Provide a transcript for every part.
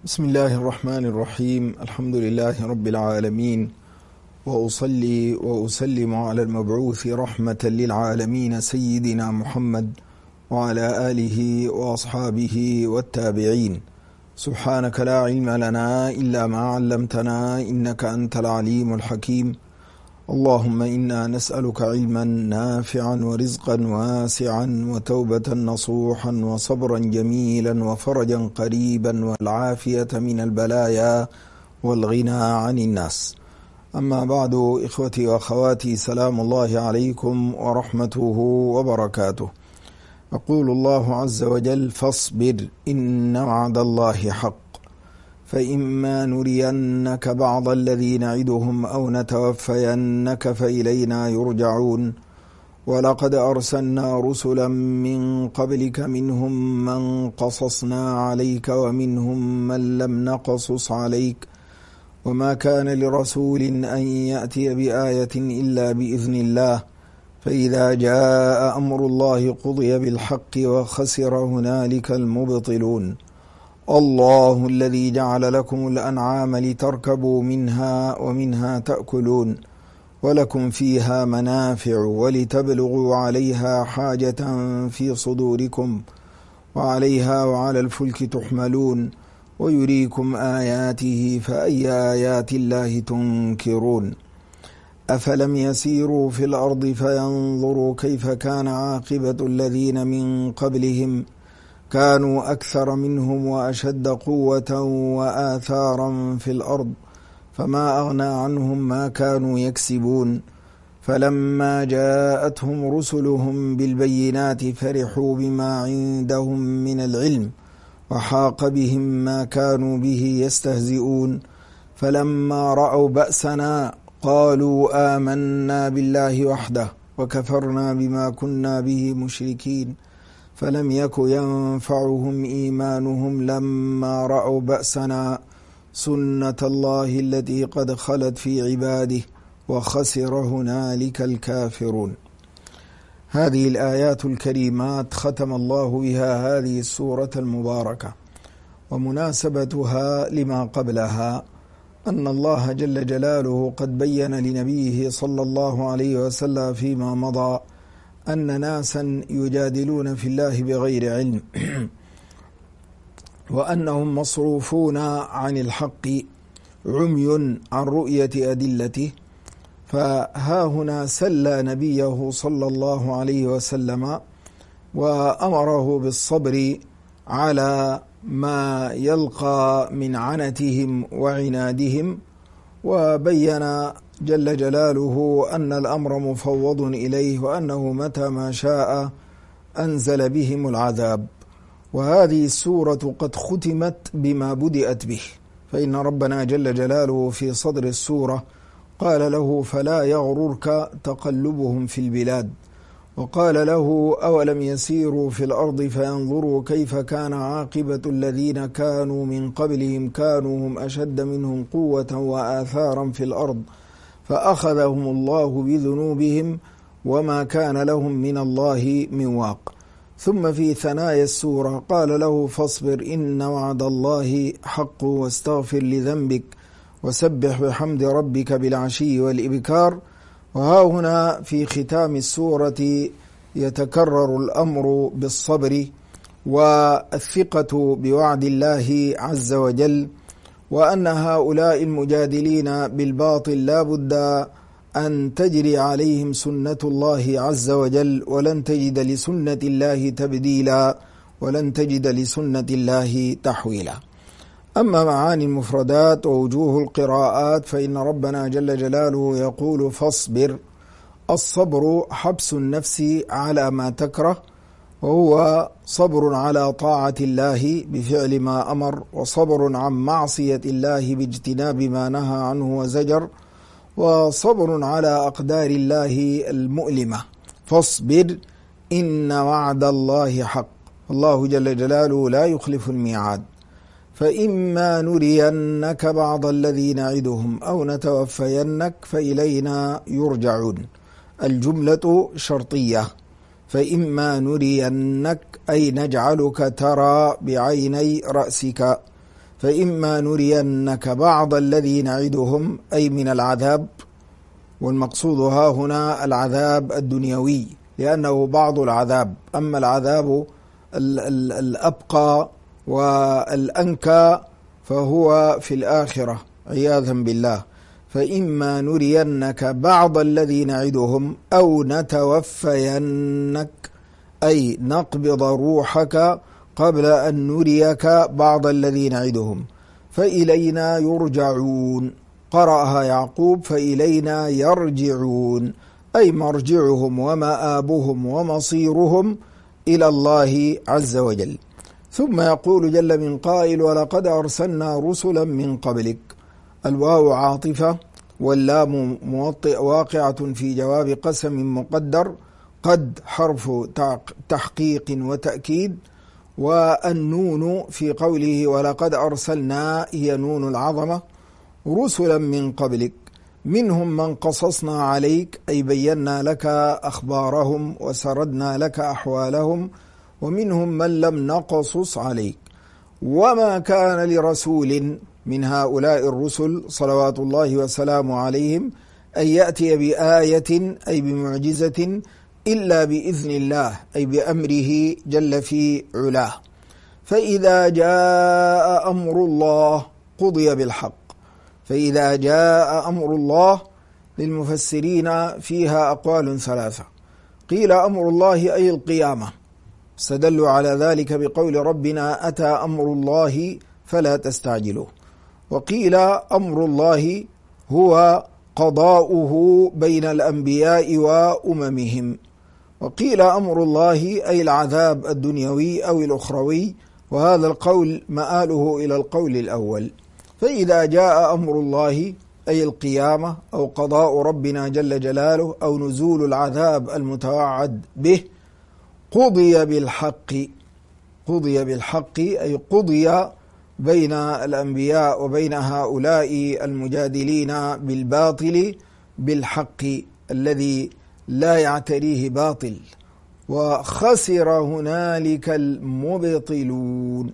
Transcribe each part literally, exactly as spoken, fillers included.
بسم الله الرحمن الرحيم. الحمد لله رب العالمين، وأصلي وأسلم على المبعوث رحمة للعالمين سيدنا محمد وعلى آله وأصحابه والتابعين. سبحانك لا علم لنا إلا ما علمتنا إنك أنت العليم الحكيم. اللهم إنا نسألك علما نافعا ورزقا واسعا وتوبة نصوحا وصبرا جميلا وفرجا قريبا والعافية من البلايا والغنى عن الناس. أما بعد، إخوتي وأخواتي، سلام الله عليكم ورحمته وبركاته. يقول الله عز وجل: فاصبر إن وعد الله حق فإما نرينك بعض الذي نعدهم أو نتوفينك فإلينا يرجعون ولقد أرسلنا رسلا من قبلك منهم من قصصنا عليك ومنهم من لم نقصص عليك وما كان لرسول أن يأتي بآية إلا بإذن الله فإذا جاء أمر الله قضي بالحق وخسر هنالك المبطلون. الله الذي جعل لكم الأنعام لتركبوا منها ومنها تأكلون ولكم فيها منافع ولتبلغوا عليها حاجة في صدوركم وعليها وعلى الفلك تحملون ويريكم آياته فأي آيات الله تنكرون. أفلم يسيروا في الأرض فينظروا كيف كان عاقبة الذين من قبلهم كانوا أكثر منهم وأشد قوة وآثارا في الأرض فما أغنى عنهم ما كانوا يكسبون فلما جاءتهم رسلهم بالبينات فرحوا بما عندهم من العلم وحاق بهم ما كانوا به يستهزئون فلما رأوا بأسنا قالوا آمنا بالله وحده وكفرنا بما كنا به مشركين فلم يك ينفعهم إيمانهم لما رأوا بأسنا سنة الله التي قد خلت في عباده وخسر هنالك الكافرون. هذه الآيات الكريمات ختم الله بها هذه السورة المباركة، ومناسبتها لما قبلها أن الله جل جلاله قد بين لنبيه صلى الله عليه وسلم فيما مضى أن ناسا يجادلون في الله بغير علم وأنهم مصروفون عن الحق عمي عن رؤية أدلته. فها هنا سلى نبيه صلى الله عليه وسلم وأمره بالصبر على ما يلقى من عنتهم وعنادهم، وبين جل جلاله أن الأمر مفوض إليه وأنه متى ما شاء أنزل بهم العذاب. وهذه السورة قد ختمت بما بدأت به، فإن ربنا جل جلاله في صدر السورة قال له: فلا يغررك تقلبهم في البلاد، وقال له: أولم يسيروا في الأرض فينظروا كيف كان عاقبة الذين كانوا من قبلهم كانوا هم أشد منهم قوة وآثارا في الأرض فأخذهم الله بذنوبهم وما كان لهم من الله من واق. ثم في ثنايا السورة قال له: فاصبر إن وعد الله حق واستغفر لذنبك وسبح بحمد ربك بالعشي والإبكار. وها هنا في ختام السورة يتكرر الأمر بالصبر والثقة بوعد الله عز وجل، وأن هؤلاء المجادلين بالباطل لا بد أن تجري عليهم سنة الله عز وجل، ولن تجد لسنة الله تبديلا ولن تجد لسنة الله تحويلا. أما معاني المفردات ووجوه القراءات فإن ربنا جل جلاله يقول: فاصبر. الصبر حبس النفس على ما تكره، وهو صبر على طاعة الله بفعل ما أمر، وصبر عن معصية الله باجتناب ما نهى عنه وزجر، وصبر على أقدار الله المؤلمة. فاصبر إن وعد الله حق. الله جل جلاله لا يخلف الميعاد. فإما نرينك بعض الذي نعدهم أو نتوفينك فإلينا يرجعون. الجملة شرطية، فإما نرينك أي نجعلك ترى بعيني رأسك، فإما نرينك بعض الذي نعدهم أي من العذاب، والمقصود ها هنا العذاب الدنيوي لأنه بعض العذاب، أما العذاب الأبقى والأنكى فهو في الآخرة عياذا بالله. فإما نرينك بعض الذي نعدهم أو نتوفينك أي نقبض روحك قبل أن نريك بعض الذي نعدهم فإلينا يرجعون. قرأها يعقوب فإلينا يرجعون أي مرجعهم ومآبهم ومصيرهم إلى الله عز وجل. ثم يقول جل من قائل ولقد أرسلنا رسلا من قبلك. الواو عاطفة واللام موطئ واقعة في جواب قسم مقدر، قد حرف تحقيق وتأكيد، والنون في قوله ولقد أرسلنا هي نون العظمة. رسلا من قبلك منهم من قصصنا عليك أي بينا لك أخبارهم وسردنا لك أحوالهم، ومنهم من لم نقصص عليك. وما كان لرسول من هؤلاء الرسل صلوات الله وسلامه عليهم أن يأتي بآية أي بمعجزة إلا بإذن الله أي بأمره جل في علاه. فإذا جاء أمر الله قضي بالحق. فإذا جاء أمر الله للمفسرين فيها أقوال ثلاثة. قيل أمر الله أي القيامة، استدلوا على ذلك بقول ربنا أتى أمر الله فلا تستعجلوه. وقيل أمر الله هو قضاؤه بين الأنبياء وأممهم. وقيل أمر الله أي العذاب الدنيوي أو الأخروي، وهذا القول مآله إلى القول الأول. فإذا جاء أمر الله أي القيامة أو قضاء ربنا جل جلاله أو نزول العذاب المتوعد به قضي بالحق. قضي بالحق أي قضي بين الأنبياء وبين هؤلاء المجادلين بالباطل بالحق الذي لا يعتريه باطل. وخسر هنالك المبطلون،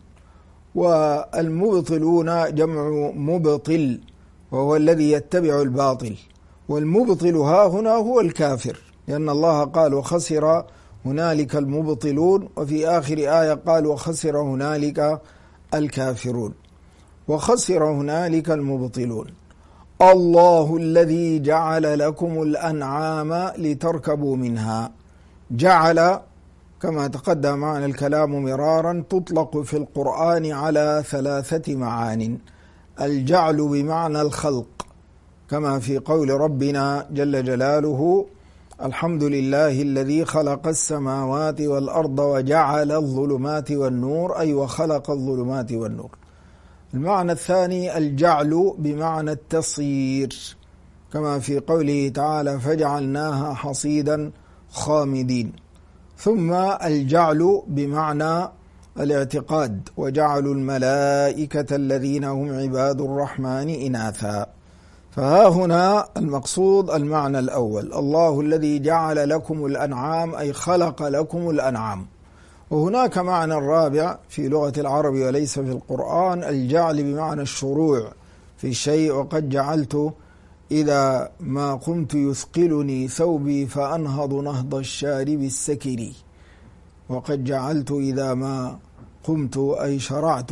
والمبطلون جمع مبطل وهو الذي يتبع الباطل، والمبطل ها هنا هو الكافر، لأن الله قال وخسر هنالك المبطلون، وفي آخر آية قال وخسر هنالك الكافرون. وخسر هنالك المبطلون. الله الذي جعل لكم الأنعام لتركبوا منها. جعل كما تقدم معنا الكلام مرارا تطلق في القرآن على ثلاثة معان. الجعل بمعنى الخلق كما في قول ربنا جل جلاله الحمد لله الذي خلق السماوات والأرض وجعل الظلمات والنور أي وخلق الظلمات والنور. المعنى الثاني الجعل بمعنى التصير كما في قوله تعالى فجعلناها حصيدا خامدين. ثم الجعل بمعنى الاعتقاد وجعلوا الملائكة الذين هم عباد الرحمن إناثا. فها هنا المقصود المعنى الأول الله الذي جعل لكم الأنعام أي خلق لكم الأنعام. وهناك معنى الرابع في لغة العرب وليس في القرآن الجعل بمعنى الشروع في شيء. وقد جعلت إذا ما قمت يثقلني ثوبي فأنهض نهض الشارب السكري. وقد جعلت إذا ما قمت أي شرعت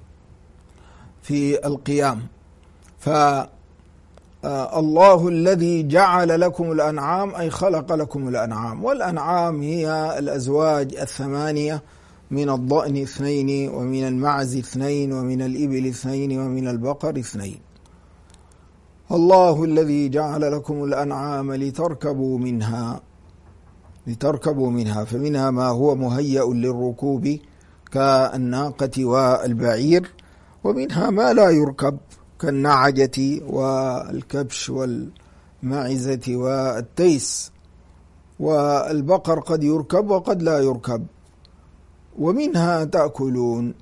في القيام. فالله الذي جعل لكم الأنعام أي خلق لكم الأنعام. والأنعام هي الأزواج الثمانية من الضأن اثنين ومن المعز اثنين ومن الإبل اثنين ومن البقر اثنين. الله الذي جعل لكم الأنعام لتركبوا منها لتركبوا منها فمنها ما هو مهيأ للركوب كالناقة والبعير، ومنها ما لا يركب كالنعجة والكبش والمعزة والتيس. والبقر قد يركب وقد لا يركب. ومنها تأكلون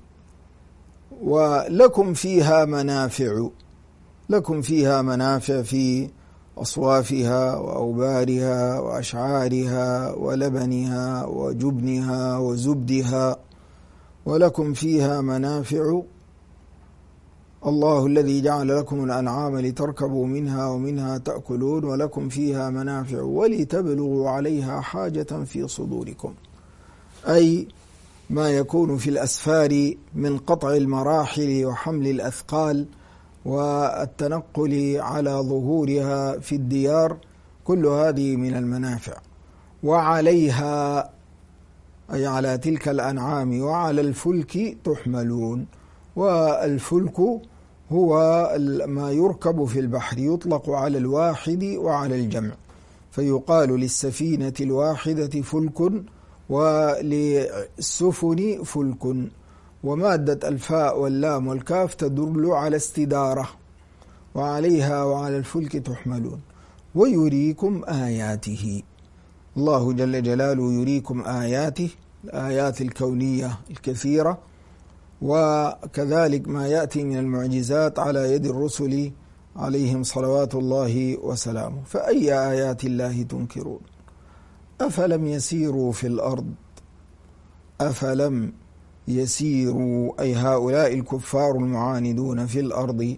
ولكم فيها منافع. لكم فيها منافع في أصوافها وأوبارها وأشعارها ولبنها وجبنها وزبدها. ولكم فيها منافع الله الذي جعل لكم الأنعام لتركبوا منها ومنها تأكلون ولكم فيها منافع ولتبلغوا عليها حاجة في صدوركم، أي ما يكون في الأسفار من قطع المراحل وحمل الأثقال والتنقل على ظهورها في الديار، كل هذه من المنافع. وعليها أي على تلك الأنعام وعلى الفلك تحملون. والفلك هو ما يركب في البحر، يطلق على الواحد وعلى الجمع، فيقال للسفينة الواحدة فلك وللسفن فلك. ومادة الفاء واللام والكاف تدل على استدارة. وعليها وعلى الفلك تحملون ويريكم آياته. الله جل جلاله يريكم آياته، الآيات الكونية الكثيرة، وكذلك ما يأتي من المعجزات على يد الرسل عليهم صلوات الله وسلامه. فأي آيات الله تنكرون؟ أفلم يسيروا في الأرض أفلم يسيروا أي هؤلاء الكفار المعاندون في الأرض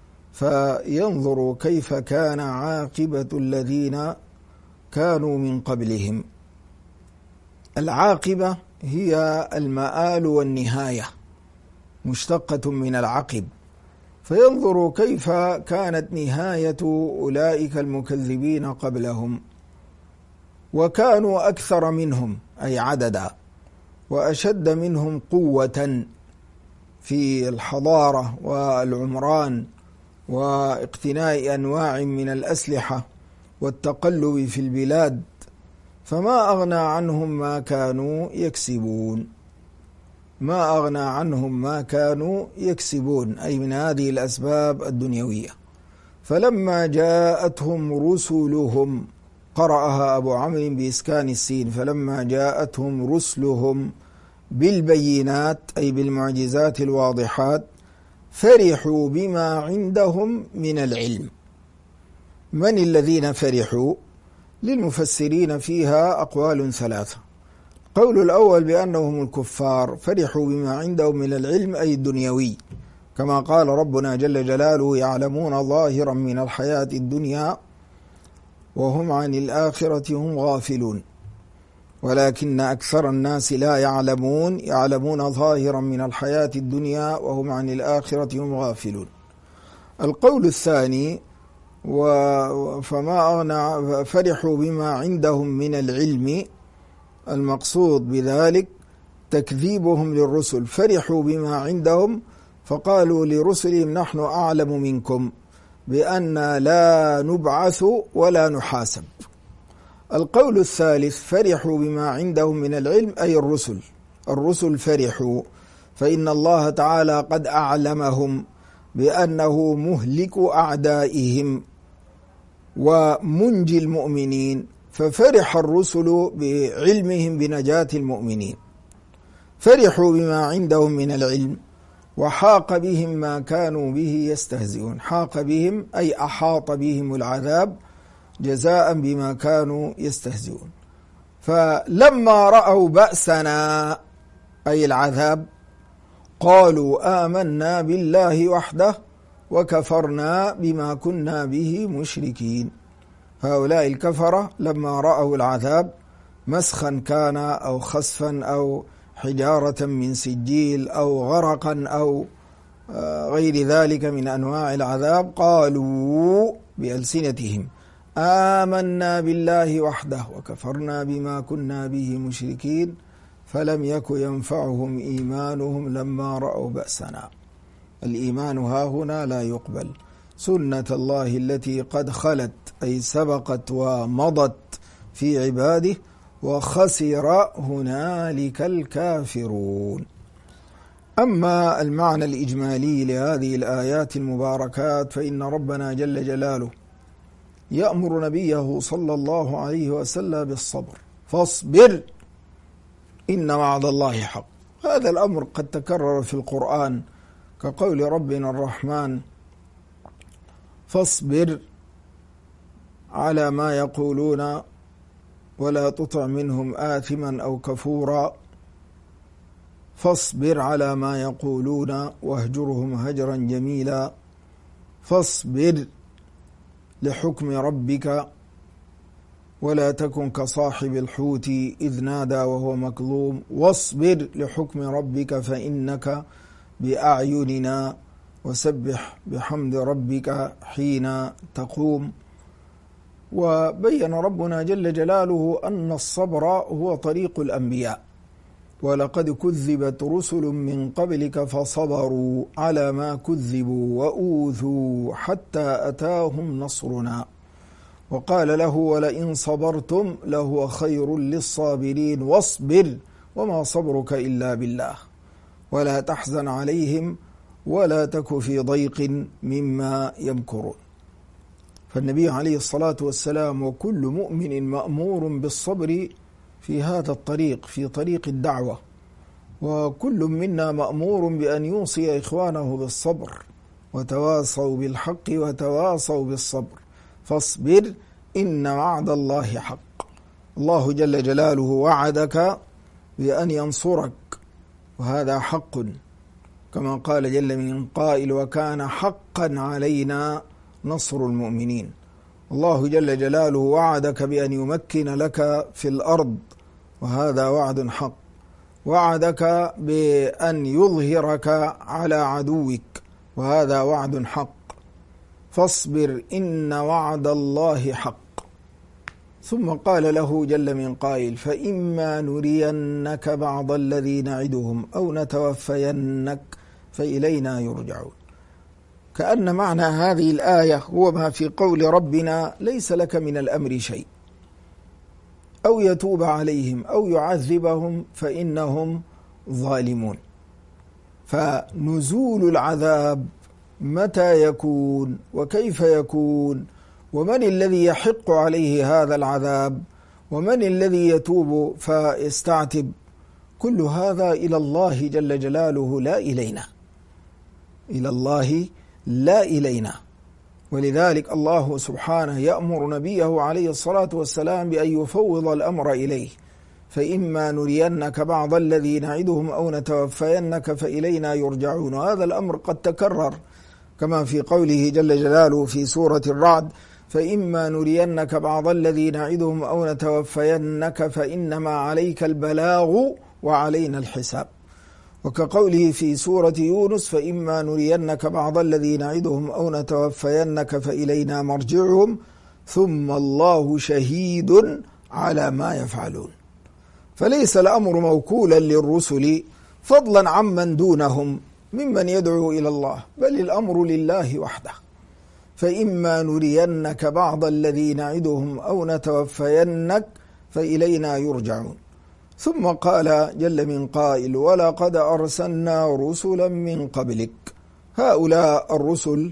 فينظروا كيف كان عاقبة الذين كانوا من قبلهم. العاقبة هي المآل والنهاية، مشتقة من العقب، فينظروا كيف كانت نهاية أولئك المكذبين قبلهم، وكانوا أكثر منهم أي عددا، وأشد منهم قوة في الحضارة والعمران واقتناء أنواع من الأسلحة والتقلب في البلاد، فما أغنى عنهم ما كانوا يكسبون ما أغنى عنهم ما كانوا يكسبون أي من هذه الأسباب الدنيوية. فلما جاءتهم رسلهم، قرأها أبو عمرو بإسكان السين، فلما جاءتهم رسلهم بالبينات أي بالمعجزات الواضحات فرحوا بما عندهم من العلم. من الذين فرحوا؟ للمفسرين فيها أقوال ثلاثة. قول الأول بأنهم الكفار فرحوا بما عندهم من العلم أي الدنيوي، كما قال ربنا جل جلاله يعلمون ظاهرا من الحياة الدنيا وهم عن الآخرة هم غافلون، ولكن أكثر الناس لا يعلمون يعلمون ظاهرا من الحياة الدنيا وهم عن الآخرة هم غافلون. القول الثاني فما أغنى فرحوا بما عندهم من العلم، المقصود بذلك تكذيبهم للرسل، فرحوا بما عندهم فقالوا لرسلهم نحن أعلم منكم بأن لا نبعث ولا نحاسب. القول الثالث فرحوا بما عندهم من العلم أي الرسل الرسل فرحوا، فإن الله تعالى قد أعلمهم بأنه مهلك أعدائهم ومنجي المؤمنين، ففرح الرسل بعلمهم بنجاة المؤمنين. فرحوا بما عندهم من العلم وحاق بهم ما كانوا به يستهزئون. حاق بهم أي أحاط بهم العذاب جزاء بما كانوا يستهزئون. فلما رأوا بأسنا أي العذاب قالوا آمنا بالله وحده وكفرنا بما كنا به مشركين. هؤلاء الكفرة لما رأوا العذاب مسخا كان أو خسفا أو حجارة من سجيل أو غرقا أو غير ذلك من أنواع العذاب قالوا بألسنتهم آمنا بالله وحده وكفرنا بما كنا به مشركين فلم يك ينفعهم إيمانهم لما رأوا بأسنا. الإيمان هاهنا لا يقبل، سنة الله التي قد خلت أي سبقت ومضت في عباده، وخسر هنالك الكافرون. أما المعنى الإجمالي لهذه الآيات المباركات فإن ربنا جل جلاله يأمر نبيه صلى الله عليه وسلم بالصبر، فاصبر إن وعد الله حق. هذا الأمر قد تكرر في القرآن كقول ربنا الرحمن فاصبر على ما يقولون ولا تطع منهم آثما أو كفورا فاصبر على ما يقولون واهجرهم هجرا جميلا فاصبر لحكم ربك ولا تكن كصاحب الحوت إذ نادى وهو مكظوم واصبر لحكم ربك فإنك بأعيننا وسبح بحمد ربك حين تقوم. وبين ربنا جل جلاله أن الصبر هو طريق الأنبياء، ولقد كذبت رسل من قبلك فصبروا على ما كذبوا وأوذوا حتى أتاهم نصرنا وقال له ولئن صبرتم لهو خير للصابرين واصبر وما صبرك إلا بالله ولا تحزن عليهم ولا تك في ضيق مما يمكرون. فالنبي عليه الصلاة والسلام وكل مؤمن مأمور بالصبر في هذا الطريق، في طريق الدعوة، وكل منا مأمور بأن يوصي إخوانه بالصبر وتواصوا بالحق وتواصوا بالصبر. فاصبر إن وعد الله حق. الله جل جلاله وعدك بأن ينصرك وهذا حق كما قال جل من قائل وكان حقا علينا نصر المؤمنين. الله جل جلاله وعدك بأن يمكن لك في الأرض وهذا وعد حق، وعدك بأن يظهرك على عدوك وهذا وعد حق. فاصبر إن وعد الله حق. ثم قال له جل من قائل فإما نرينك بعض الذي نعدهم أو نتوفينك فإلينا يرجعون. كأن معنى هذه الآية هو ما في قول ربنا ليس لك من الأمر شيء، أو يتوب عليهم أو يعذبهم فإنهم ظالمون. فنزول العذاب متى يكون وكيف يكون ومن الذي يحق عليه هذا العذاب ومن الذي يتوب فيستعتب، كل هذا إلى الله جل جلاله لا إلينا، إلى الله لا إلينا. ولذلك الله سبحانه يأمر نبيه عليه الصلاة والسلام بأن يفوض الأمر إليه. فإما نرينك بعض الذي نعدهم أو نتوفينك فإلينا يرجعون. وهذا الأمر قد تكرر كما في قوله جل جلاله في سورة الرعد فإما نرينك بعض الذي نعدهم أو نتوفينك فإنما عليك البلاغ وعلينا الحساب. وكقوله في سورة يونس فإما نرينك بعض الذي نعدهم أو نتوفينك فإلينا مرجعهم ثم الله شهيد على ما يفعلون. فليس الأمر موكولا للرسل فضلا عمن دونهم ممن يدعو إلى الله، بل الأمر لله وحده. فإما نرينك بعض الذي نعدهم أو نتوفينك فإلينا يرجعون. ثم قال جل من قائل ولقد أرسلنا رسلا من قبلك. هؤلاء الرسل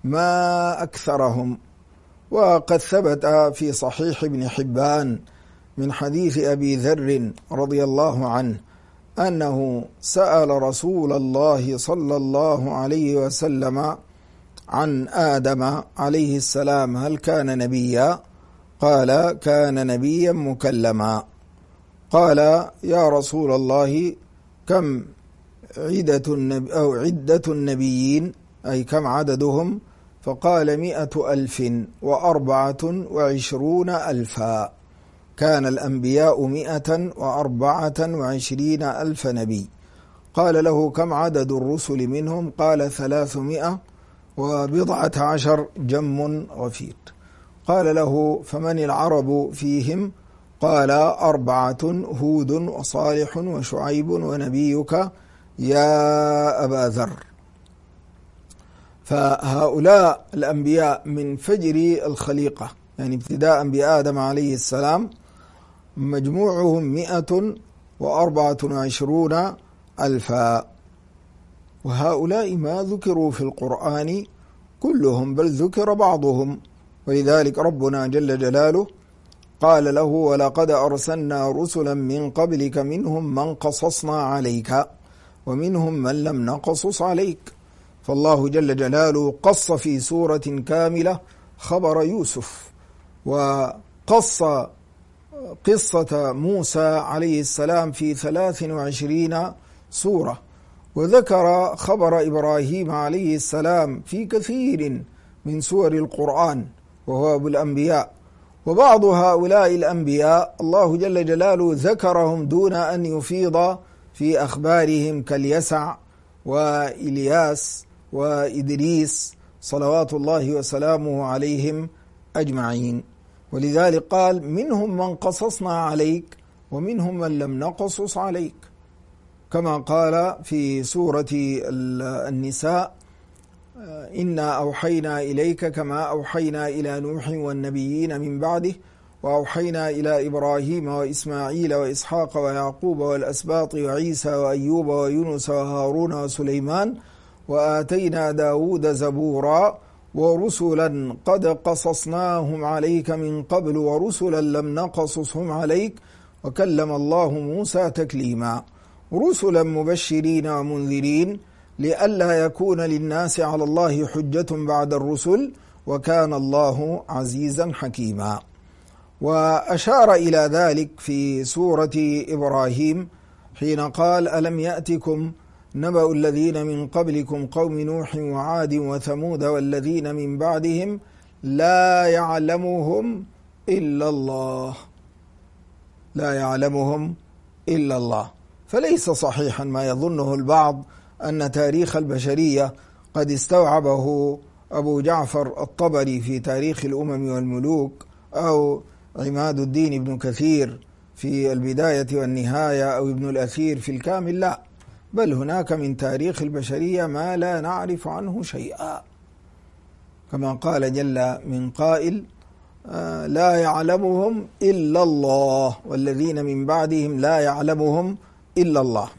ما أكثرهم. وقد ثبت في صحيح ابن حبان من حديث أبي ذر رضي الله عنه أنه سأل رسول الله صلى الله عليه وسلم عن آدم عليه السلام هل كان نبيا؟ قال كان نبيا مكلما. قال يا رسول الله كم عدة النبي أو عدة النبيين أي كم عددهم؟ فقال مئة ألف وأربعة وعشرون ألفا. كان الأنبياء مئة وأربعة وعشرين ألف نبي. قال له كم عدد الرسل منهم؟ قال ثلاثمائة وبضعة عشر جم غفير. قال له فمن العرب فيهم؟ قال أربعة هود وصالح وشعيب ونبيك يا أبا ذر. فهؤلاء الأنبياء من فجر الخليقة يعني ابتداء بآدم عليه السلام مجموعهم مئة وأربعة وعشرون ألفا. وهؤلاء ما ذكروا في القرآن كلهم بل ذكر بعضهم. ولذلك ربنا جل جلاله قال له ولقد أرسلنا رسلا من قبلك منهم من قصصنا عليك ومنهم من لم نقصص عليك. فالله جل جلاله قص في سورة كاملة خبر يوسف، وقص قصة موسى عليه السلام في ثلاث وعشرين سورة. وذكر خبر إبراهيم عليه السلام في كثير من سور القرآن وهو أبو الأنبياء. وبعض هؤلاء الأنبياء الله جل جلاله ذكرهم دون أن يفيض في أخبارهم كاليسع وإلياس وإدريس صلوات الله وسلامه عليهم أجمعين. ولذلك قال منهم من قصصنا عليك ومنهم من لم نقصص عليك، كما قال في سورة النساء إنا أوحينا إليك كما أوحينا إلى نوح والنبيين من بعده وأوحينا إلى إبراهيم وإسماعيل وإسحاق ويعقوب والأسباط وعيسى وأيوب ويونس وهارون وسليمان وآتينا داود زبورا ورسلا قد قصصناهم عليك من قبل ورسلا لم نقصصهم عليك وكلم الله موسى تكليما، رسلا مبشرين ومنذرين لئلا يكون للناس على الله حجة بعد الرسل وكان الله عزيزا حكيما. وأشار إلى ذلك في سورة إبراهيم حين قال ألم يأتكم نبأ الذين من قبلكم قوم نوح وعاد وثمود والذين من بعدهم لا يعلمهم إلا الله، لا يعلمهم إلا الله. فليس صحيحا ما يظنه البعض أن تاريخ البشرية قد استوعبه أبو جعفر الطبري في تاريخ الأمم والملوك أو عماد الدين ابن كثير في البداية والنهاية أو ابن الأثير في الكامل، لا، بل هناك من تاريخ البشرية ما لا نعرف عنه شيئا، كما قال جل من قائل آه لا يعلمهم إلا الله والذين من بعدهم لا يعلمهم إلا الله.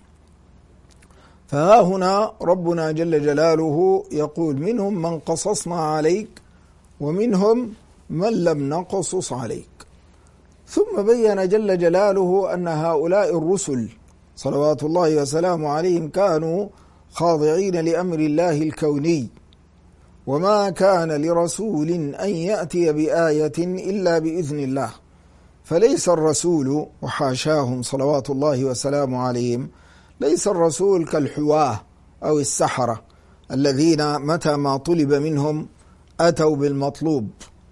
فها هنا ربنا جل جلاله يقول منهم من قصصنا عليك ومنهم من لم نقصص عليك. ثم بين جل جلاله أن هؤلاء الرسل صلوات الله وسلامه عليهم كانوا خاضعين لأمر الله الكوني، وما كان لرسول أن يأتي بآية إلا بإذن الله. فليس الرسول وحاشاهم صلوات الله وسلامه عليهم، ليس الرسول كالحواه أو السحرة الذين متى ما طلب منهم أتوا بالمطلوب،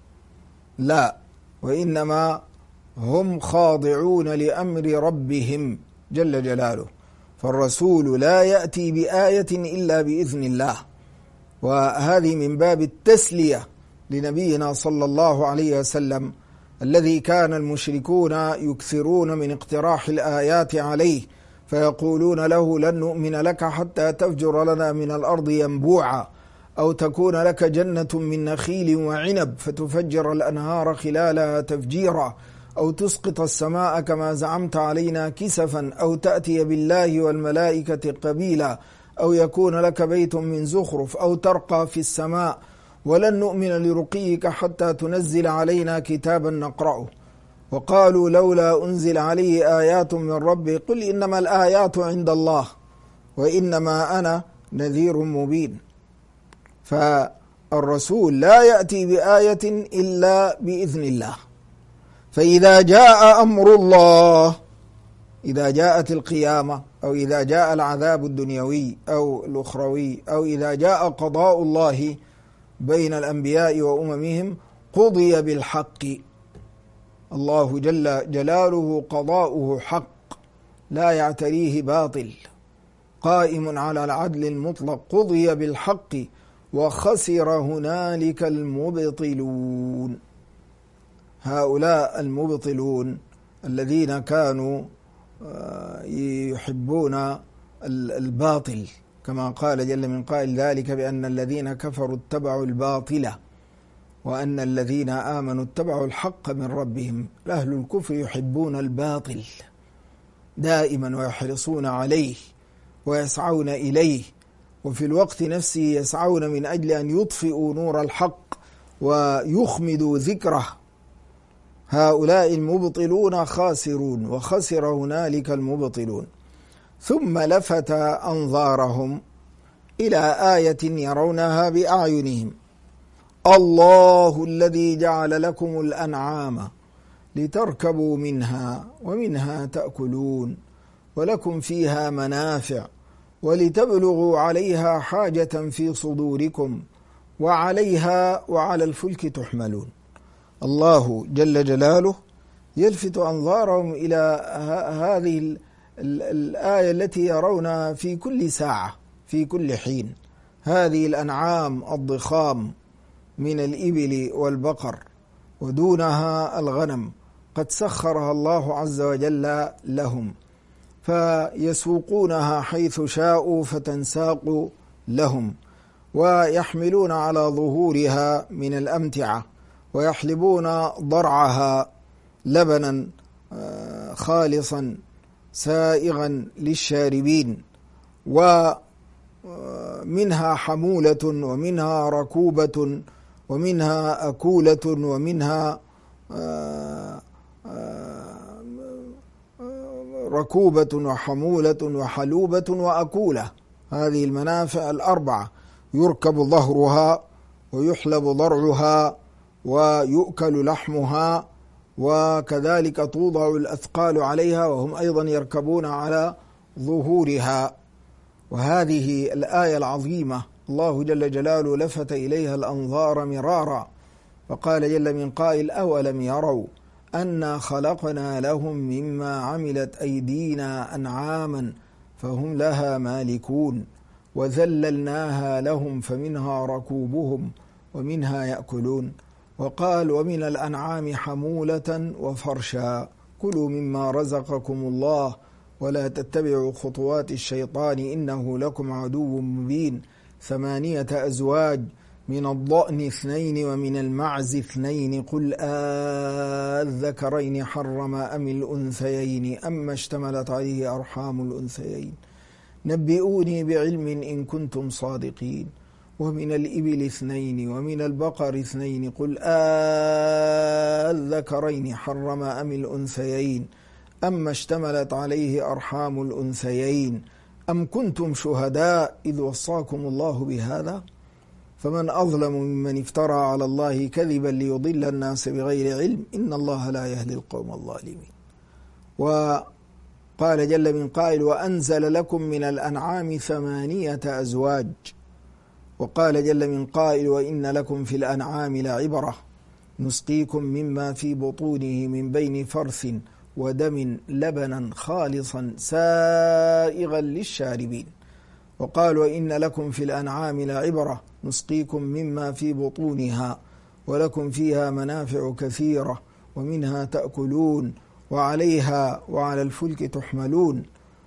لا، وإنما هم خاضعون لأمر ربهم جل جلاله. فالرسول لا يأتي بآية إلا بإذن الله، وهذه من باب التسلية لنبينا صلى الله عليه وسلم الذي كان المشركون يكثرون من اقتراح الآيات عليه، فيقولون له لن نؤمن لك حتى تفجر لنا من الأرض ينبوعا أو تكون لك جنة من نخيل وعنب فتفجر الأنهار خلالها تفجيرا أو تسقط السماء كما زعمت علينا كسفا أو تأتي بالله والملائكة قبيلا أو يكون لك بيت من زخرف أو ترقى في السماء ولن نؤمن لرقيك حتى تنزل علينا كتابا نقرأه. وقالوا لولا أنزل عليه آيات من ربه قل إنما الآيات عند الله وإنما أنا نذير مبين. فالرسول لا يأتي بآية إلا بإذن الله. فإذا جاء أمر الله، إذا جاءت القيامة أو إذا جاء العذاب الدنيوي أو الأخروي أو إذا جاء قضاء الله بين الأنبياء وأممهم قضي بالحق. الله جل جلاله قضاؤه حق لا يعتريه باطل، قائم على العدل المطلق، قضي بالحق وخسر هنالك المبطلون. هؤلاء المبطلون الذين كانوا يحبون الباطل، كما قال جل من قائل ذلك بأن الذين كفروا اتبعوا الباطل وأن الذين آمنوا اتبعوا الحق من ربهم. أهل الكفر يحبون الباطل دائما ويحرصون عليه ويسعون إليه، وفي الوقت نفسه يسعون من أجل أن يطفئوا نور الحق ويخمدوا ذكره. هؤلاء المبطلون خاسرون وخسر هنالك المبطلون. ثم لفت أنظارهم إلى آية يرونها بأعينهم: الله الذي جعل لكم الأنعام لتركبوا منها ومنها تأكلون ولكم فيها منافع ولتبلغوا عليها حاجة في صدوركم وعليها وعلى الفلك تحملون. الله جل جلاله يلفت أنظارهم إلى هذه الآية التي يرونها في كل ساعة في كل حين. هذه الأنعام الضخام من الإبل والبقر ودونها الغنم قد سخرها الله عز وجل لهم، فيسوقونها حيث شاءوا فتنساق لهم، ويحملون على ظهورها من الأمتعة، ويحلبون ضرعها لبنا خالصا سائغا للشاربين، ومنها حمولة ومنها ركوبة ومنها أكولة ومنها ركوبة وحمولة وحلوبة وأكولة. هذه المنافع الأربعة يركب ظهرها ويحلب ضرعها ويؤكل لحمها، وكذلك توضع الأثقال عليها وهم أيضا يركبون على ظهورها. وهذه الآية العظيمة الله جل جلاله لفت إليها الأنظار مرارا، فقال جل من قائل أولم يروا أنا خلقنا لهم مما عملت أيدينا أنعاما فهم لها مالكون وذللناها لهم فمنها ركوبهم ومنها يأكلون. وقال ومن الأنعام حمولة وفرشا كلوا مما رزقكم الله ولا تتبعوا خطوات الشيطان إنه لكم عدو مبين. ثمانية أزواج من الضأن اثنين ومن المعز اثنين قل آذكرين حرم أم الأنثيين أما اشتملت عليه أرحام الأنثيين نبئوني بعلم إن كنتم صادقين. ومن الإبل اثنين ومن البقر اثنين قل آذكرين حرم أم الأنثيين أما اشتملت عليه أرحام الأنثيين أم كنتم شهداء إذ وصاكم الله بهذا فمن أظلم ممن افترى على الله كذبا ليضل الناس بغير علم إن الله لا يهدي القوم الظالمين. وقال جل من قائل وأنزل لكم من الأنعام ثمانية أزواج. وقال جل من قائل وإن لكم في الأنعام لعبرة نسقيكم مما في بطونه من بين فرث ودم لبنا خالصا سائغا للشاربين. وقال وإن لكم في الأنعام لعبرة نسقيكم مما في بطونها ولكم فيها منافع كثيرة ومنها تأكلون وعليها وعلى الفلك تحملون.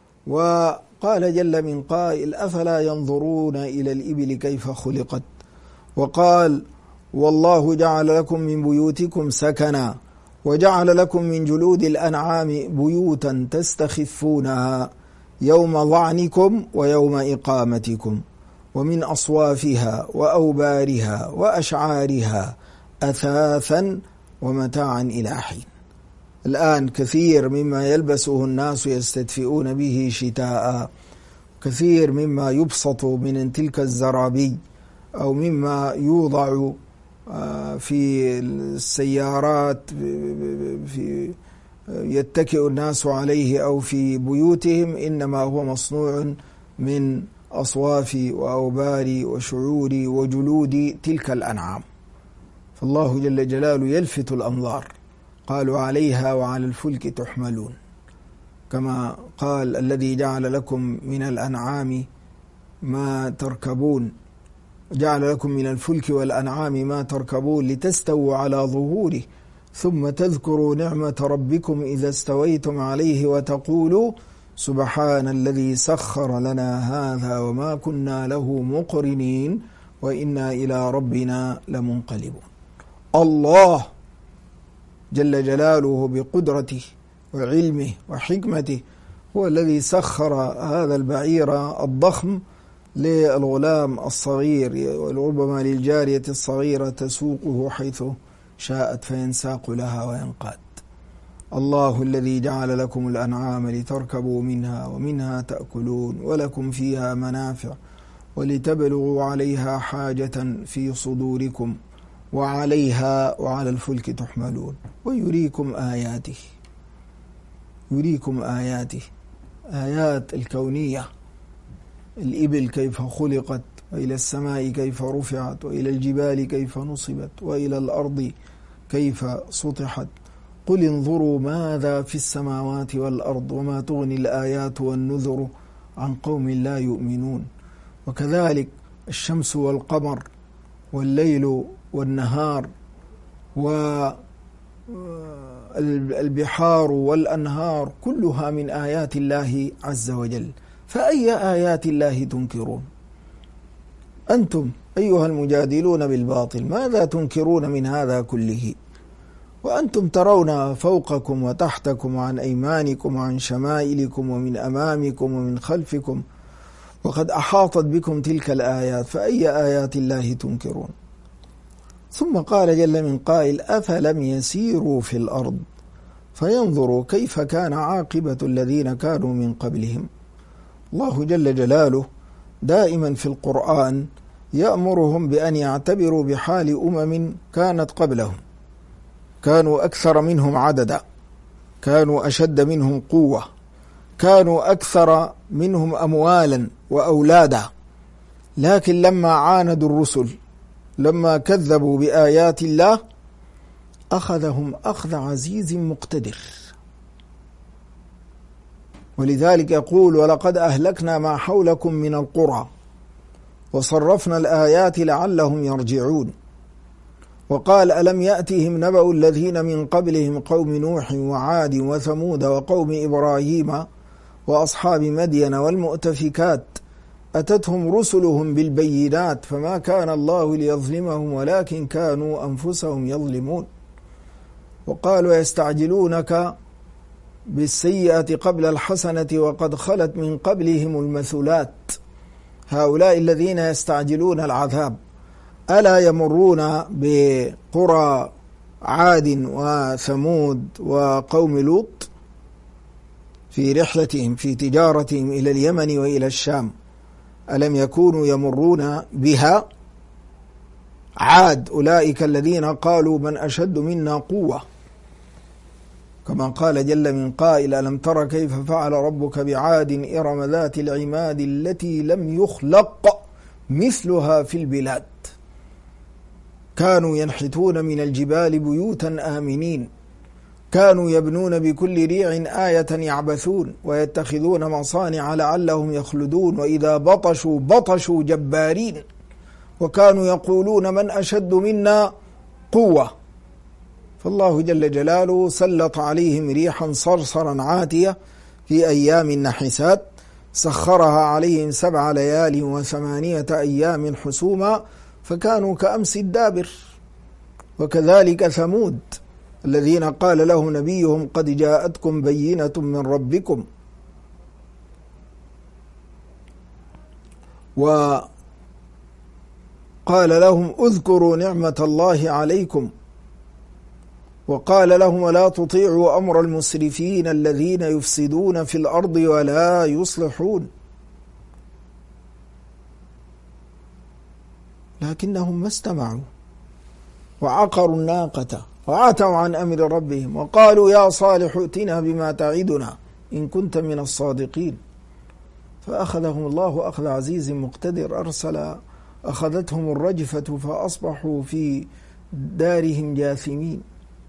وقال جل من قائل أفلا ينظرون إلى الإبل كيف خلقت. وقال والله جعل لكم من بيوتكم سكنا وجعل لكم من جلود الأنعام بيوتا تستخفونها يوم ظعنكم ويوم إقامتكم ومن أصوافها وأوبارها وأشعارها أثاثا ومتاعا إلى حين. الآن كثير مما يلبسه الناس يستدفئون به شتاء، كثير مما يبسط من تلك الزرابي أو مما يوضع في السيارات في يتكئ الناس عليه أو في بيوتهم إنما هو مصنوع من أصواف وأوبار وشعور وجلود تلك الأنعام. فالله جل جلاله يلفت الأنظار قالوا عليها وعلى الفلك تحملون، كما قال الذي جعل لكم من الأنعام ما تركبون جعل لكم من الفلك والأنعام ما تركبون لتستووا على ظهوره ثم تذكروا نعمة ربكم إذا استويتم عليه وتقولوا سبحان الذي سخر لنا هذا وما كنا له مقرنين وإنا إلى ربنا لمنقلبون. الله جل جلاله بقدرته وعلمه وحكمته هو الذي سخر هذا البعير الضخم للغلام الصغير وربما للجارية الصغيرة تسوقه حيث شاءت فينساق لها وينقاد. الله الذي جعل لكم الأنعام لتركبوا منها ومنها تأكلون ولكم فيها منافع ولتبلغوا عليها حاجة في صدوركم وعليها وعلى الفلك تحملون ويريكم آياته يريكم آياته الآيات الكونية، الإبل كيف خلقت، وإلى السماء كيف رفعت، وإلى الجبال كيف نصبت، وإلى الأرض كيف سطحت. قل انظروا ماذا في السماوات والأرض وما تغني الآيات والنذر عن قوم لا يؤمنون. وكذلك الشمس والقمر والليل والنهار والبحار والأنهار كلها من آيات الله عز وجل، فأي آيات الله تنكرون؟ أنتم أيها المجادلون بالباطل ماذا تنكرون من هذا كله؟ وأنتم ترون فوقكم وتحتكم وعن أيمانكم وعن شمائلكم ومن أمامكم ومن خلفكم وقد أحاطت بكم تلك الآيات، فأي آيات الله تنكرون؟ ثم قال جل من قائل: أفلم يسيروا في الأرض فينظروا كيف كان عاقبة الذين كانوا من قبلهم. الله جل جلاله دائما في القرآن يأمرهم بأن يعتبروا بحال أمم كانت قبلهم، كانوا أكثر منهم عددا، كانوا أشد منهم قوة، كانوا أكثر منهم أموالا وأولادا، لكن لما عاندوا الرسل، لما كذبوا بآيات الله، أخذهم أخذ عزيز مقتدر. ولذلك يقول: ولقد أهلكنا ما حولكم من القرى وصرفنا الآيات لعلهم يرجعون. وقال: ألم يأتهم نبأ الذين من قبلهم قوم نوح وعاد وثمود وقوم إبراهيم وأصحاب مدين والمؤتفكات أتتهم رسلهم بالبينات فما كان الله ليظلمهم ولكن كانوا أنفسهم يظلمون. وقالوا: يستعجلونك بالسيئة قبل الحسنة وقد خلت من قبلهم المثلات. هؤلاء الذين يستعجلون العذاب ألا يمرون بقرى عاد وثمود وقوم لوط في رحلتهم في تجارتهم إلى اليمن وإلى الشام؟ ألم يكونوا يمرون بها؟ عاد أولئك الذين قالوا: من أشد منا قوة، كما قال جل من قائل: ألم تر كيف فعل ربك بعاد إرم ذات العماد التي لم يخلق مثلها في البلاد. كانوا ينحتون من الجبال بيوتا آمنين، كانوا يبنون بكل ريع آية يعبثون ويتخذون مصانع لعلهم يخلدون، وإذا بطشوا بطشوا جبارين، وكانوا يقولون: من أشد منا قوة. فالله جل جلاله سلط عليهم ريحا صرصرا عاتية في أيام نحسات سخرها عليهم سبع ليال وثمانية أيام حسوما فكانوا كأمس الدابر. وكذلك ثمود الذين قال لهم نبيهم: قد جاءتكم بينة من ربكم، وقال لهم: اذكروا نعمة الله عليكم، وقال لهم: ولا تطيعوا أمر المسرفين الذين يفسدون في الأرض ولا يصلحون. لكنهم ما استمعوا وعقروا الناقة وعتوا عن أمر ربهم وقالوا: يا صالح ائتنا بما تعدنا إن كنت من الصادقين. فأخذهم الله أخذ عزيز مقتدر، أرسل أخذتهم الرجفة فأصبحوا في دارهم جاثمين.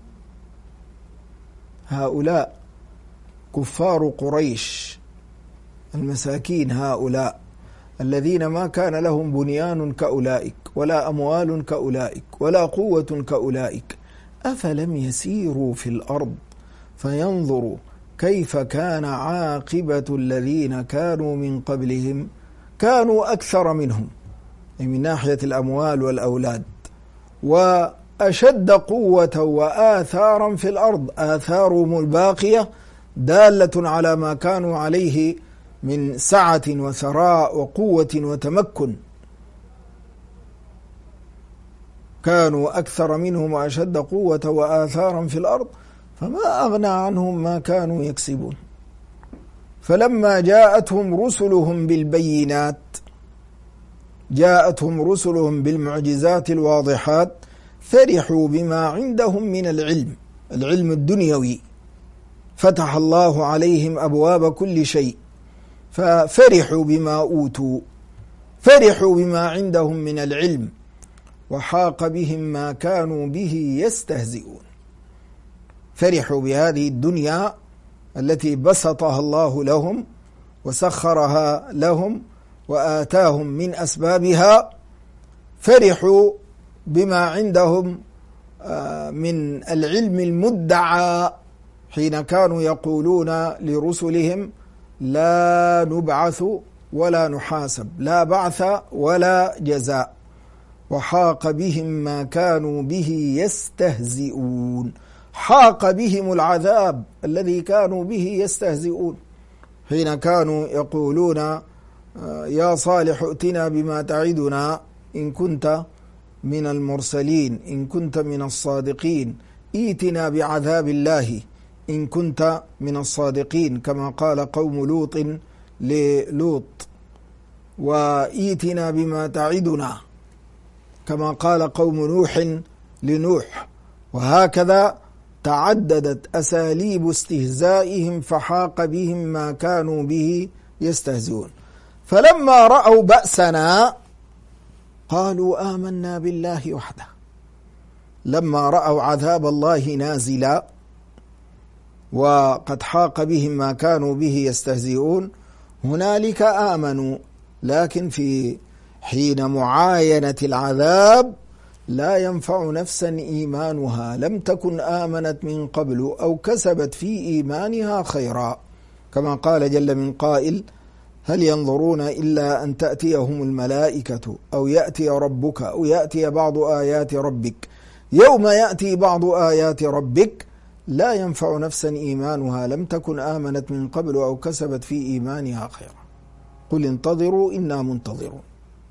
هؤلاء كفار قريش المساكين، هؤلاء الذين ما كان لهم بنيان كأولئك ولا أموال كأولئك ولا قوة كأولئك. أفلم يسيروا في الأرض فينظروا كيف كان عاقبة الذين كانوا من قبلهم، كانوا أكثر منهم من ناحية الأموال والأولاد وأشد قوة وآثارا في الأرض. آثارهم الباقية دالة على ما كانوا عليه من سعة وثراء وقوة وتمكن. كانوا أكثر منهم وأشد قوة وآثارا في الأرض فما أغنى عنهم ما كانوا يكسبون. فلما جاءتهم رسلهم بالبينات، جاءتهم رسلهم بالمعجزات الواضحات، فرحوا بما عندهم من العلم، العلم الدنيوي. فتح الله عليهم أبواب كل شيء ففرحوا بما أوتوا، فرحوا بما عندهم من العلم، وحاق بهم ما كانوا به يستهزئون. فرحوا بهذه الدنيا التي بسطها الله لهم وسخرها لهم وآتاهم من أسبابها، فرحوا بما عندهم من العلم المدعى حين كانوا يقولون لرسلهم لا نبعث ولا نحاسب، لا بعث ولا جزاء، وحاق بهم ما كانوا به يستهزئون. حاق بهم العذاب الذي كانوا به يستهزئون حين كانوا يقولون يا صالح ائتنا بما تعدنا إن كنت من المرسلين، إن كنت من الصادقين، ائتنا بعذاب الله إن كنت من الصادقين، كما قال قوم لوط للوط، وائتنا بما تعدنا كما قال قوم نوح لنوح. وهكذا تعددت أساليب استهزائهم، فحاق بهم ما كانوا به يستهزئون. فلما رأوا بأسنا قالوا آمنا بالله وحده. لما رأوا عذاب الله نازلا وقد حاق بهم ما كانوا به يستهزئون هنالك آمنوا. لكن في حين معاينة العذاب لا ينفع نفسا إيمانها لم تكن آمنت من قبل أو كسبت في إيمانها خيرا، كما قال جل من قائل هل ينظرون إلا أن تأتيهم الملائكة أو يأتي ربك أو يأتي بعض آيات ربك يوم يأتي بعض آيات ربك لا ينفع نفسا إيمانها لم تكن آمنت من قبل أو كسبت في إيمانها خيرا قل انتظروا إنا منتظرون.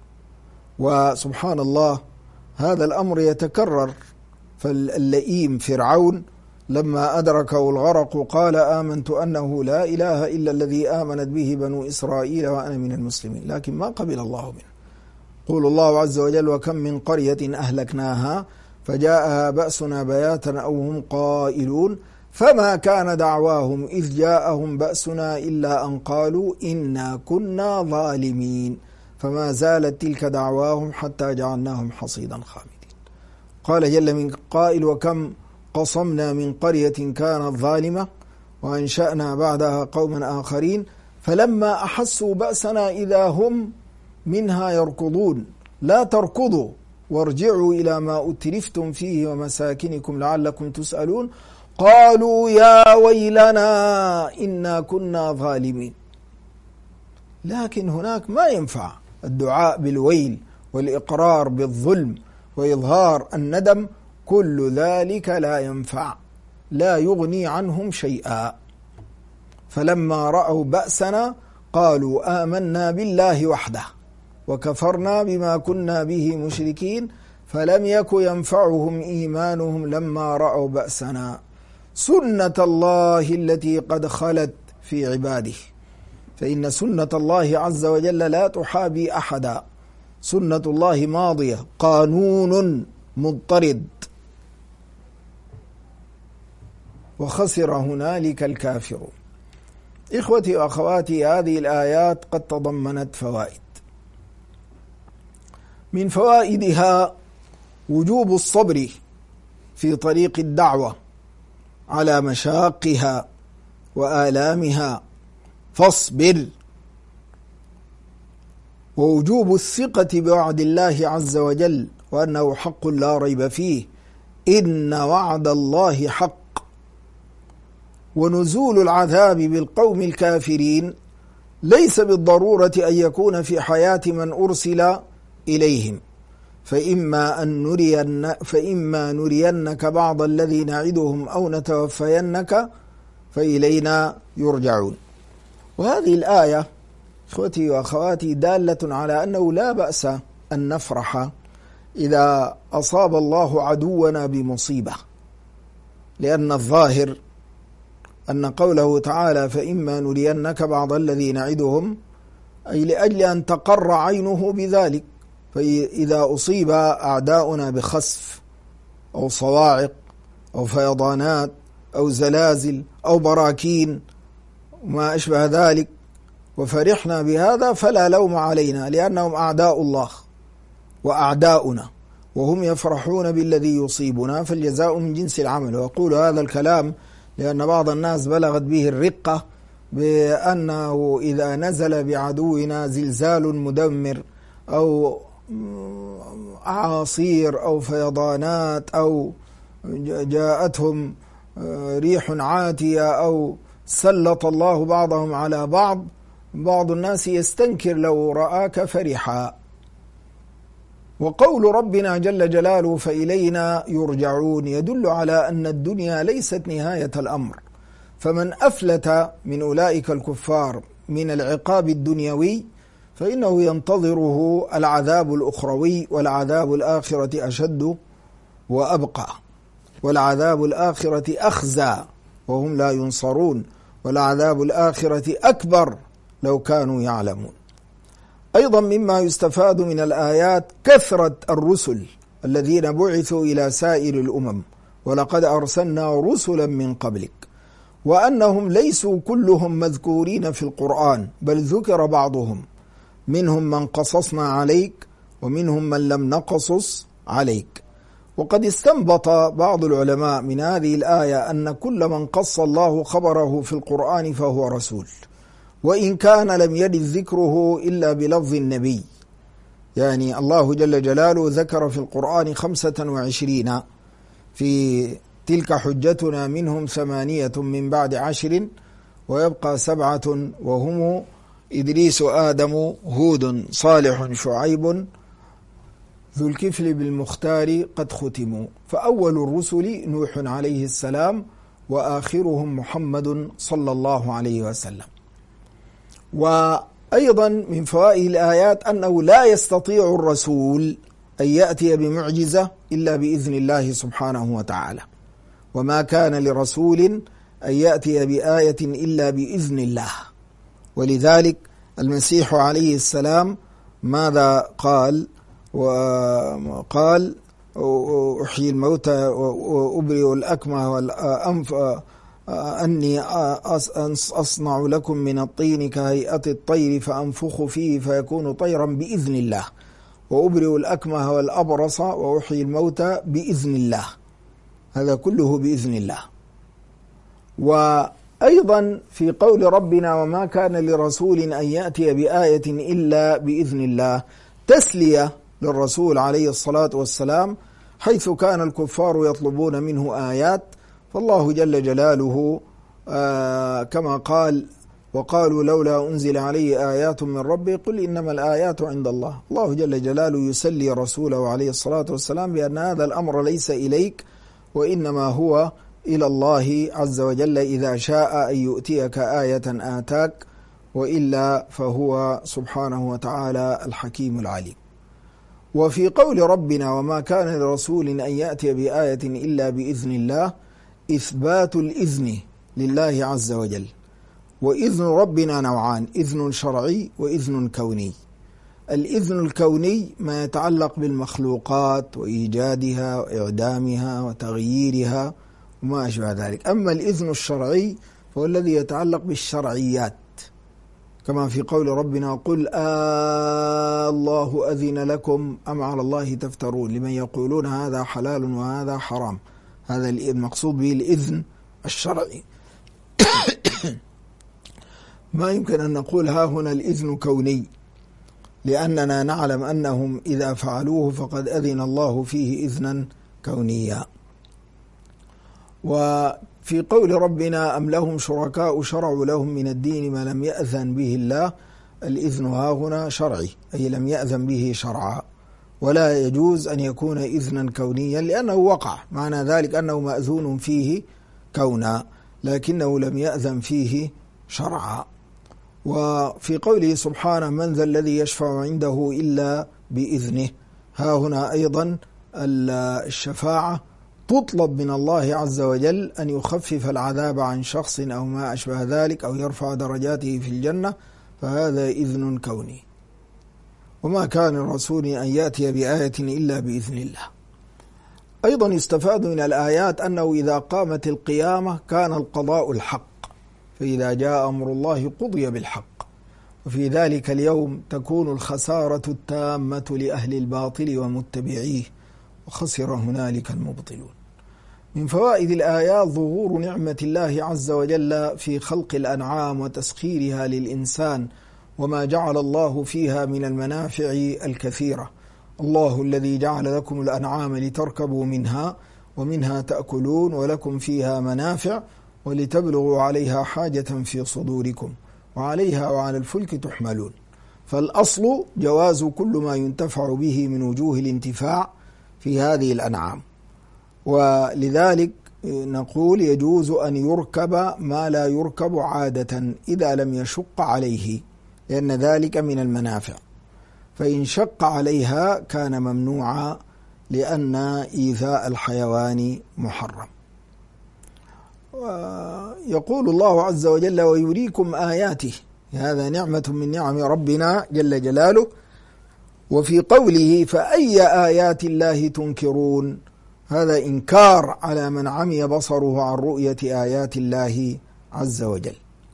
وسبحان الله هذا الأمر يتكرر. فاللئيم فرعون لما أدركه الغرق قال آمنت أنه لا إله إلا الذي آمنت به بنو إسرائيل وأنا من المسلمين، لكن ما قبل الله منه. قول الله عز وجل وكم من قرية أهلكناها فجاءها بأسنا بياتا أو هم قائلون فما كان دعواهم إذ جاءهم بأسنا إلا أن قالوا إنا كنا ظالمين فما زالت تلك دعواهم حتى جعلناهم حصيدا خامدين. قال جل من قائل وكم قصمنا من قرية كانت ظالمة وأنشأنا بعدها قوما آخرين فلما أحسوا بأسنا إذا هم منها يركضون لا تركضوا وارجعوا إلى ما أترفتم فيه ومساكنكم لعلكم تسألون قالوا يا ويلنا إنا كنا ظالمين. لكن هناك ما ينفع الدعاء بالويل والإقرار بالظلم وإظهار الندم، كل ذلك لا ينفع لا يغني عنهم شيئا. فلما رأوا بأسنا قالوا آمنا بالله وحده وكفرنا بما كنا به مشركين فلم يك ينفعهم إيمانهم لما رأوا بأسنا سنة الله التي قد خلت في عباده، فإن سنة الله عز وجل لا تحابي أحدا، سنة الله ماضية قانون مضطرد. وخسر هنالك الكافرون. إخوتي وأخواتي هذه الآيات قد تضمنت فوائد، من فوائدها وجوب الصبر في طريق الدعوة على مشاقها وآلامها فاصبر، ووجوب الثقة بوعد الله عز وجل وأنه حق لا ريب فيه إن وعد الله حق، ونزول العذاب بالقوم الكافرين ليس بالضرورة أن يكون في حياة من أرسل إليهم، فإما أن نرين فإما نرينك بعض الذي نعدهم أو نتوفينك فإلينا يرجعون. وهذه الآية إخوتي وأخواتي دالة على أنه لا بأس أن نفرح إذا أصاب الله عدونا بمصيبة، لأن الظاهر أن قوله تعالى فإما نرينك بعض الذي نعدهم أي لأجل أن تقر عينه بذلك. فإذا أصيب أعداؤنا بخسف أو صواعق أو فيضانات أو زلازل أو براكين وما أشبه ذلك وفرحنا بهذا فلا لوم علينا، لأنهم أعداء الله وأعداؤنا، وهم يفرحون بالذي يصيبنا، فالجزاء من جنس العمل. وأقول هذا الكلام لأن بعض الناس بلغت به الرقة بأنه إذا نزل بعدونا زلزال مدمر أو أعاصير أو فيضانات أو جاءتهم ريح عاتية أو سلط الله بعضهم على بعض، بعض الناس يستنكر لو رآك فرحا. وقول ربنا جل جلاله فإلينا يرجعون يدل على أن الدنيا ليست نهاية الأمر، فمن أفلت من أولئك الكفار من العقاب الدنيوي فإنه ينتظره العذاب الأخروي، والعذاب الآخرة أشد وأبقى، والعذاب الآخرة أخزى وهم لا ينصرون، والعذاب الآخرة أكبر لو كانوا يعلمون. أيضا مما يستفاد من الآيات كثرة الرسل الذين بعثوا إلى سائر الأمم، ولقد أرسلنا رسلا من قبلك، وأنهم ليسوا كلهم مذكورين في القرآن، بل ذكر بعضهم، منهم من قصصنا عليك ومنهم من لم نقصص عليك. وقد استنبط بعض العلماء من هذه الآية أن كل من قص الله خبره في القرآن فهو رسول، وإن كان لم يرد ذكره إلا بلفظ النبي. يعني الله جل جلاله ذكر في القرآن خمسة وعشرين، في تلك حجتنا منهم ثمانية من بعد عشر ويبقى سبعة وهم إدريس آدم هود صالح شعيب ذو الكفل بالمختار قد ختموا. فأول الرسل نوح عليه السلام، وآخرهم محمد صلى الله عليه وسلم. وأيضا من فوائد الآيات أنه لا يستطيع الرسول أن يأتي بمعجزة إلا بإذن الله سبحانه وتعالى، وما كان لرسول أن يأتي بآية إلا بإذن الله. ولذلك المسيح عليه السلام ماذا قال؟ وقال أحيي الموتى وأبرئ الأكمه والأنف أني أصنع لكم من الطين كهيئة الطير فأنفخ فيه فيكون طيرا بإذن الله، وأبرئ الأكمه والأبرص وأحيي الموتى بإذن الله، هذا كله بإذن الله. وأيضا في قول ربنا وما كان لرسول أن يأتي بآية إلا بإذن الله تسلية للرسول عليه الصلاة والسلام، حيث كان الكفار يطلبون منه آيات، فالله جل جلاله آه كما قال وقالوا لولا أنزل عليه آيات من ربه قل إنما الآيات عند الله. الله جل جلاله يسلي رسوله عليه الصلاة والسلام بأن هذا الأمر ليس إليك، وإنما هو إلى الله عز وجل، إذا شاء أن يؤتيك آية آتاك، وإلا فهو سبحانه وتعالى الحكيم العليم. وفي قول ربنا وما كان لرسول أن يأتي بآية إلا بإذن الله إثبات الإذن لله عز وجل. وإذن ربنا نوعان، إذن شرعي وإذن كوني. الإذن الكوني ما يتعلق بالمخلوقات وإيجادها وإعدامها وتغييرها وما أشبه ذلك. أما الإذن الشرعي فهو الذي يتعلق بالشرعيات، كما في قول ربنا قل آه الله أذن لكم أم على الله تفترون لمن يقولون هذا حلال وهذا حرام. هذا المقصود به الإذن الشرعي. ما يمكن أن نقول ها هنا الإذن كوني، لأننا نعلم أنهم إذا فعلوه فقد أذن الله فيه إذنا كونيا. وفي قول ربنا أم لهم شركاء شرعوا لهم من الدين ما لم يأذن به الله، الإذن ها هنا شرعي، أي لم يأذن به شرعا، ولا يجوز أن يكون إذنا كونيا لأنه وقع، معنى ذلك أنه مأذون فيه كونا لكنه لم يأذن فيه شرعا. وفي قوله سبحانه من ذا الذي يشفع عنده إلا بإذنه، ها هنا أيضا الشفاعة تطلب من الله عز وجل أن يخفف العذاب عن شخص أو ما أشبه ذلك أو يرفع درجاته في الجنة، فهذا إذن كوني. وما كان الرسول أن يأتي بآية إلا بإذن الله. أيضا يستفاد من الآيات أنه إذا قامت القيامة كان القضاء الحق، فإذا جاء أمر الله قضي بالحق. وفي ذلك اليوم تكون الخسارة التامة لأهل الباطل ومتبعيه، وخسر هنالك المبطلون. من فوائد الآيات ظهور نعمة الله عز وجل في خلق الأنعام وتسخيرها للإنسان، وما جعل الله فيها من المنافع الكثيرة. الله الذي جعل لكم الأنعام لتركبوا منها ومنها تأكلون ولكم فيها منافع ولتبلغوا عليها حاجة في صدوركم وعليها وعلى الفلك تحملون. فالأصل جواز كل ما ينتفع به من وجوه الانتفاع في هذه الأنعام، ولذلك نقول يجوز أن يركب ما لا يركب عادة إذا لم يشق عليه، لأن ذلك من المنافع، فإن شق عليها كان ممنوعا لأن إيذاء الحيوان محرم. ويقول الله عز وجل ويريكم آياته، هذا نعمة من نعم ربنا جل جلاله. وفي قوله فأي آيات الله تنكرون، هذا إنكار على من عمي بصره عن رؤية آيات الله عز وجل.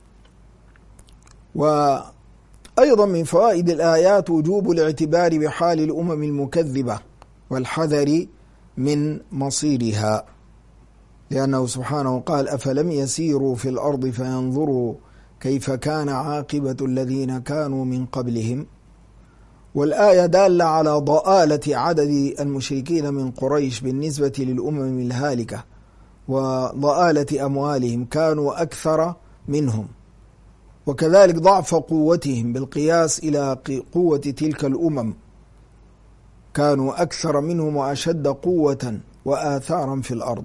وأيضا من فوائد الآيات وجوب الاعتبار بحال الأمم المكذبة والحذر من مصيرها، لأنه سبحانه قال أفلم يسيروا في الأرض فينظروا كيف كان عاقبة الذين كانوا من قبلهم. والآية دالة على ضآلة عدد المشركين من قريش بالنسبة للأمم الهالكة، وضآلة أموالهم، كانوا أكثر منهم، وكذلك ضعف قوتهم بالقياس إلى قوة تلك الأمم، كانوا أكثر منهم وأشد قوة وآثارا في الأرض.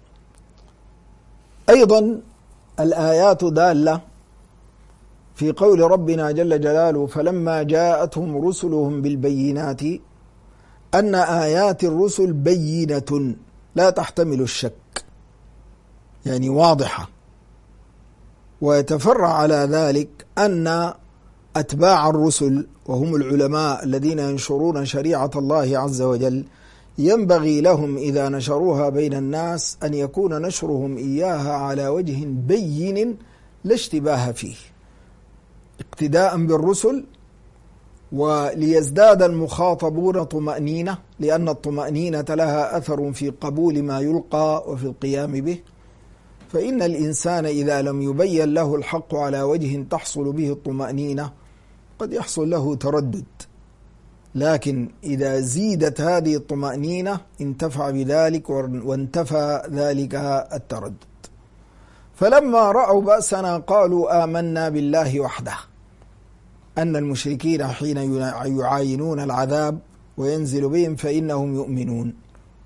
أيضا الآيات دالة في قول ربنا جل جلاله فلما جاءتهم رسلهم بالبينات، أن آيات الرسل بينة لا تحتمل الشك، يعني واضحة. ويتفرع على ذلك أن أتباع الرسل وهم العلماء الذين ينشرون شريعة الله عز وجل ينبغي لهم إذا نشروها بين الناس أن يكون نشرهم إياها على وجه بين لا اشتباه فيه، اقتداء بالرسل، وليزداد المخاطبون طمأنينة، لأن الطمأنينة لها أثر في قبول ما يلقى وفي القيام به. فإن الإنسان إذا لم يبين له الحق على وجه تحصل به الطمأنينة قد يحصل له تردد، لكن إذا زيدت هذه الطمأنينة انتفع بذلك وانتفى ذلك التردد. فلما رأوا بأسنا قالوا آمنا بالله وحده، أن المشركين حين يعاينون العذاب وينزل بهم فإنهم يؤمنون،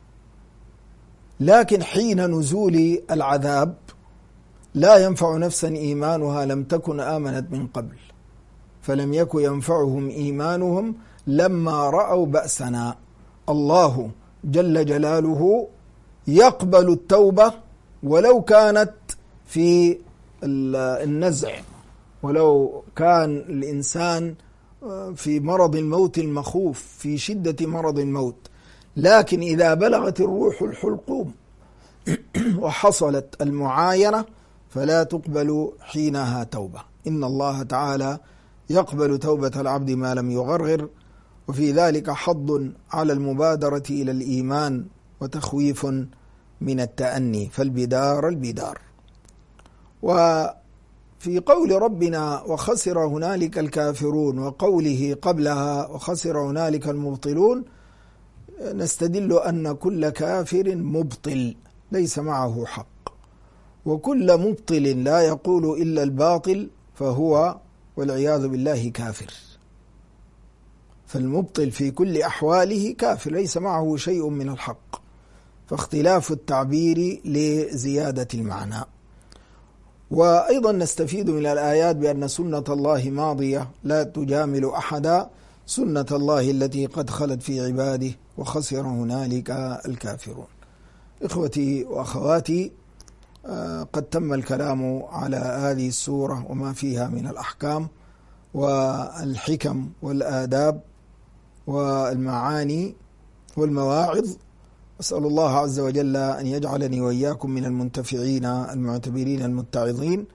لكن حين نزول العذاب لا ينفع نفسا إيمانها لم تكن آمنت من قبل، فلم يكن ينفعهم إيمانهم لما رأوا بأسنا. الله جل جلاله يقبل التوبة ولو كانت في النزع، ولو كان الإنسان في مرض الموت المخوف، في شدة مرض الموت، لكن إذا بلغت الروح الحلقوم وحصلت المعاينة فلا تقبل حينها توبة. إن الله تعالى يقبل توبة العبد ما لم يغرغر، وفي ذلك حض على المبادرة إلى الإيمان وتخويف من التأني، فالبدار البدار. وفي قول ربنا وخسر هنالك الكافرون وقوله قبلها وخسر هنالك المبطلون نستدل أن كل كافر مبطل ليس معه حق، وكل مبطل لا يقول إلا الباطل فهو والعياذ بالله كافر. فالمبطل في كل أحواله كافر ليس معه شيء من الحق، فاختلاف التعبير لزيادة المعنى. وأيضا نستفيد من الآيات بأن سنة الله ماضية لا تجامل أحدا، سنة الله التي قد خلت في عباده وخسر هنالك الكافرون. إخوتي وأخواتي، قد تم الكلام على هذه السورة وما فيها من الأحكام والحكم والآداب والمعاني والمواعظ. أسأل الله عز وجل أن يجعلني وإياكم من المنتفعين المعتبرين المتعظين،